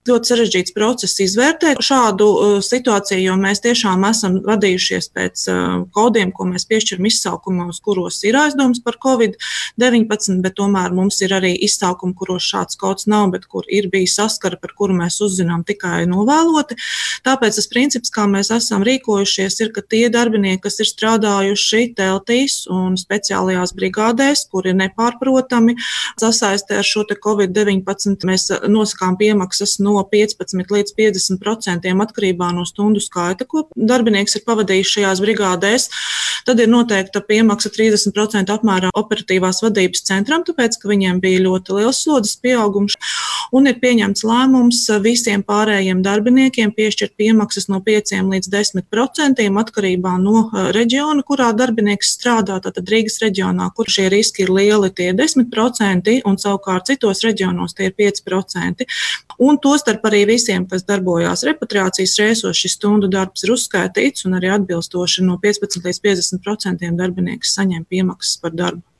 Ļoti sarežģīts process izvērtēt šādu situāciju, jo mēs tiešām esam vadījušies pēc kodiem, ko mēs piešķiram izsaukumos, kuros ir aizdomas par Covid-19, bet tomēr mums ir arī izsaukumi, kuros šāds kods nav, bet kur ir bijis saskara, par kuru mēs uzzinām tikai novēloti. Tāpēc tas princips, kā mēs esam rīkojušies, ir, ka tie darbinieki, kas ir strādājuši teltīs un speciālajās brigādēs, kuri ir nepārprotami sasaistē ar šo te Covid-19, mēs nosakām piemaksas no 15 līdz 50% atkarībā no stundu skaita, ko darbinieks ir pavadījis šajās brigādēs. Tad ir noteikta piemaksa 30% apmērā operatīvās vadības centram, tāpēc, ka viņiem bija ļoti liels slodzes pieaugums. Un ir pieņemts lēmums visiem pārējiem darbiniekiem piešķirt piemaksas no 5 līdz 10% atkarībā no reģiona, kurā darbinieks strādā. Tātad Rīgas reģionā, kur šie riski ir lieli, tie ir 10%, un savukārt citos reģionos tie ir 5%. Un tostarp arī visiem, kas darbojās repatriācijas reisos, šis stundu darbs ir uzskaitīts un arī atbilstoši no 15 līdz 50% darbinieks saņem piemaksas par darbu.